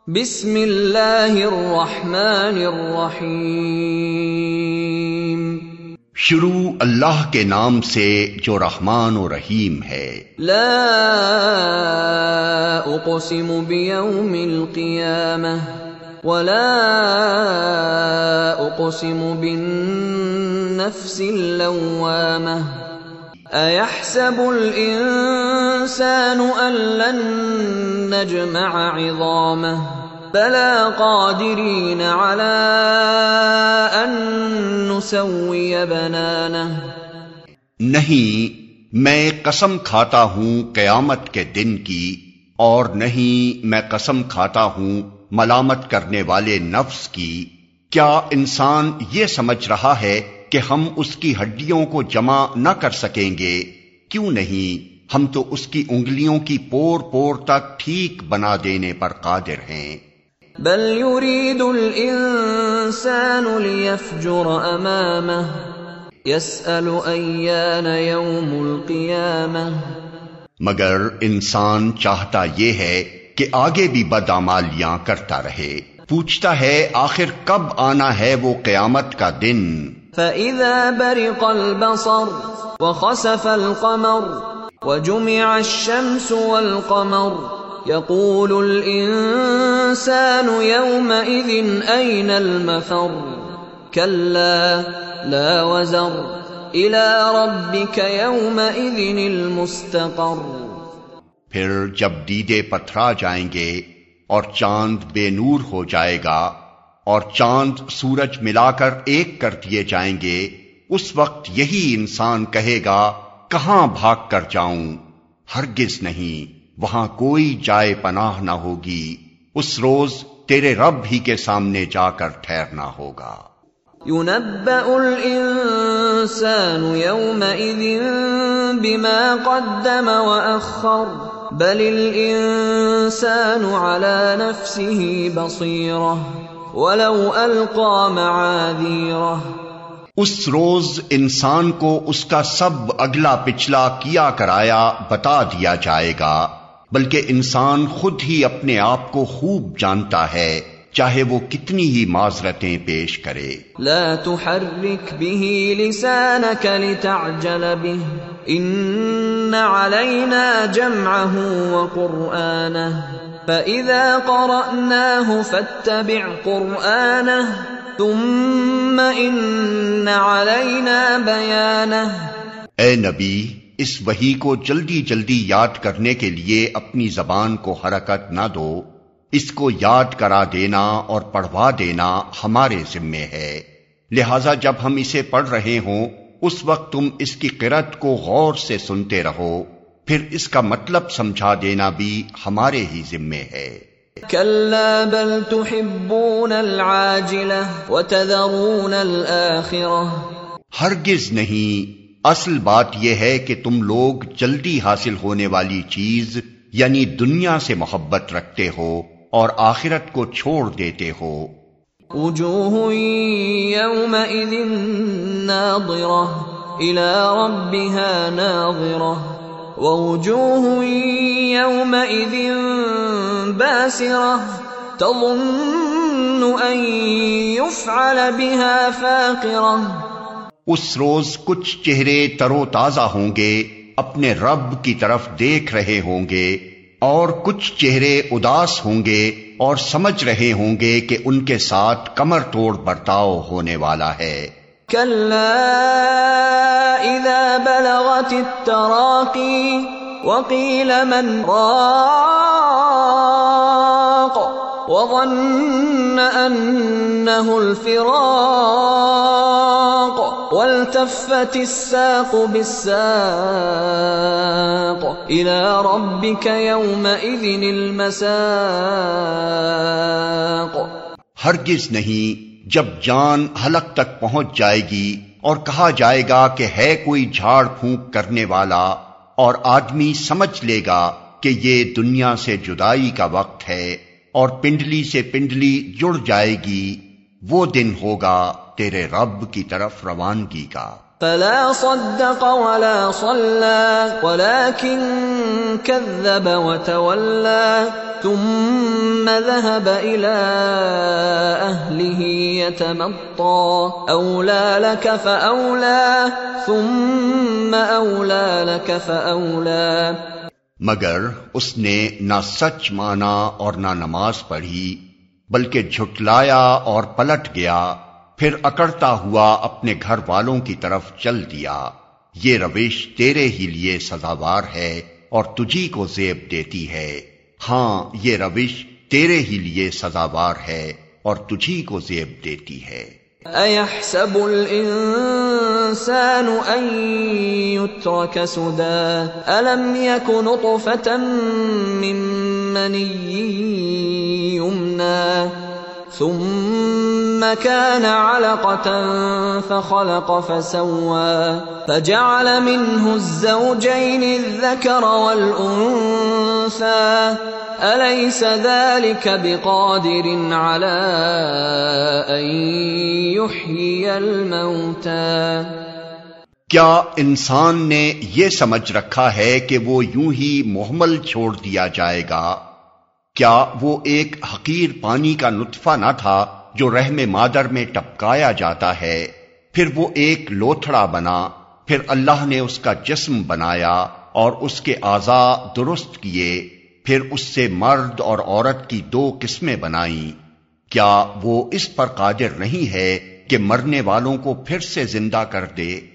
بسم اللہ الرحمن الرحیم۔ شروع اللہ کے نام سے جو رحمان و رحیم ہے۔ لا اقسم بیوم القیامہ ولا اقسم بالنفس اللوامہ ایحسب الانسان ان لن نجمع عظامہ بلا قادرین علی ان نسوی بنانہ۔ نہیں، میں قسم کھاتا ہوں قیامت کے دن کی، اور نہیں میں قسم کھاتا ہوں ملامت کرنے والے نفس کی۔ کیا انسان یہ سمجھ رہا ہے کہ ہم اس کی ہڈیوں کو جمع نہ کر سکیں گے؟ کیوں نہیں، ہم تو اس کی انگلیوں کی پور پور تک ٹھیک بنا دینے پر قادر ہیں۔ بل يريد الانسان ليفجر امامه يسأل ايان يوم القيامة۔ مگر انسان چاہتا یہ ہے کہ آگے بھی بدعمالیاں کرتا رہے، پوچھتا ہے آخر کب آنا ہے وہ قیامت کا دن۔ فَإِذَا بَرِقَ الْبَصَرُ وَخَسَفَ الْقَمَرُ وَجُمِعَ الشَّمْسُ وَالْقَمَرُ يَقُولُ الْإِنسَانُ يَوْمَئِذٍ أَيْنَ الْمَفَرُّ كَلَّا لَا وَزَرَ إِلَى رَبِّكَ يَوْمَئِذٍ الْمُسْتَقَرُّ۔ پھر جب دیدے پتھرا جائیں گے اور چاند بے نور ہو جائے گا اور چاند سورج ملا کر ایک کر دیے جائیں گے، اس وقت یہی انسان کہے گا کہاں بھاگ کر جاؤں؟ ہرگز نہیں، وہاں کوئی جائے پناہ نہ ہوگی، اس روز تیرے رب ہی کے سامنے جا کر ٹھہرنا ہوگا۔ يُنَبَّأُ الْإِنسَانُ يَوْمَئِذٍ بِمَا قَدَّمَ وَأَخَّرَ بَلِ الْإِنسَانُ عَلَى نَفْسِهِ بَصِيرَةٌ وَلَوْ أَلْقَى مَعَاذِيرَهُ۔ اس روز انسان کو اس کا سب اگلا پچھلا کیا کرایا بتا دیا جائے گا، بلکہ انسان خود ہی اپنے آپ کو خوب جانتا ہے، چاہے وہ کتنی ہی معذرتیں پیش کرے۔ لا تحرک به لسانك لتعجل به ان علینا جمعه وقرآنه فإذا قرأناه فاتبع قرآنه ثم ان علینا بیانه۔ اے نبی، اس وحی کو جلدی جلدی یاد کرنے کے لیے اپنی زبان کو حرکت نہ دو، اس کو یاد کرا دینا اور پڑھوا دینا ہمارے ذمے ہے، لہذا جب ہم اسے پڑھ رہے ہوں اس وقت تم اس کی قرأت کو غور سے سنتے رہو، پھر اس کا مطلب سمجھا دینا بھی ہمارے ہی ذمے ہے۔ كلا بل تحبون العاجلة وتذرون الآخرة۔ ہرگز نہیں، اصل بات یہ ہے کہ تم لوگ جلدی حاصل ہونے والی چیز یعنی دنیا سے محبت رکھتے ہو اور آخرت کو چھوڑ دیتے ہو۔ وجوہ یومئذ ناظرہ الی ربها ناظرہ ووجوہ یومئذ باسرہ تظن ان یفعل بها فاقرہ۔ اس روز کچھ چہرے تر و تازہ ہوں گے، اپنے رب کی طرف دیکھ رہے ہوں گے، اور کچھ چہرے اداس ہوں گے اور سمجھ رہے ہوں گے کہ ان کے ساتھ کمر توڑ برتاؤ ہونے والا ہے۔ کلا اذا بلغت التراقی وقیل من راق وظن انه الفراق والتفت الساق بالساق إلى ربك يومئذ المساق۔ ہرگز نہیں، جب جان حلق تک پہنچ جائے گی اور کہا جائے گا کہ ہے کوئی جھاڑ پھونک کرنے والا، اور آدمی سمجھ لے گا کہ یہ دنیا سے جدائی کا وقت ہے اور پنڈلی سے پنڈلی جڑ جائے گی، وہ دن ہوگا تیرے رب کی طرف روانگی کا۔ فلا صدق ولا صلى ولكن كذب وتولى ثم ذهب إلى أهله يتمطى أولى لك فأولى ثم أولى لك فأولى. مگر اس نے نہ سچ مانا اور نہ نماز پڑھی، بلکہ جھٹلایا اور پلٹ گیا، پھر اکڑتا ہوا اپنے گھر والوں کی طرف چل دیا. یہ روش تیرے ہی لیے سزاوار ہے اور تجھی کو زیب دیتی ہے. ہاں، یہ روش تیرے ہی لیے سزاوار ہے اور تجھی کو زیب دیتی ہے. أَيَحْسَبُ الْإِنسَانُ أَن يُتْرَكَ سُدًى أَلَمْ يَكُ نُطْفَةً مِّن مَّنِيٍّ يُمْنَىٰ ثم كان علقة فخلق فسوى فجعل منه الزوجين الذكر والأنثى أليس ذلك بقادر على أن يحيي الموتى. کیا انسان نے یہ سمجھ رکھا ہے کہ وہ یوں ہی محمل چھوڑ دیا جائے گا؟ کیا وہ ایک حقیر پانی کا نطفہ نہ تھا جو رحم مادر میں ٹپکایا جاتا ہے، پھر وہ ایک لوتھڑا بنا، پھر اللہ نے اس کا جسم بنایا اور اس کے اعضاء درست کیے، پھر اس سے مرد اور عورت کی 2 قسمیں بنائیں. کیا وہ اس پر قادر نہیں ہے کہ مرنے والوں کو پھر سے زندہ کر دے؟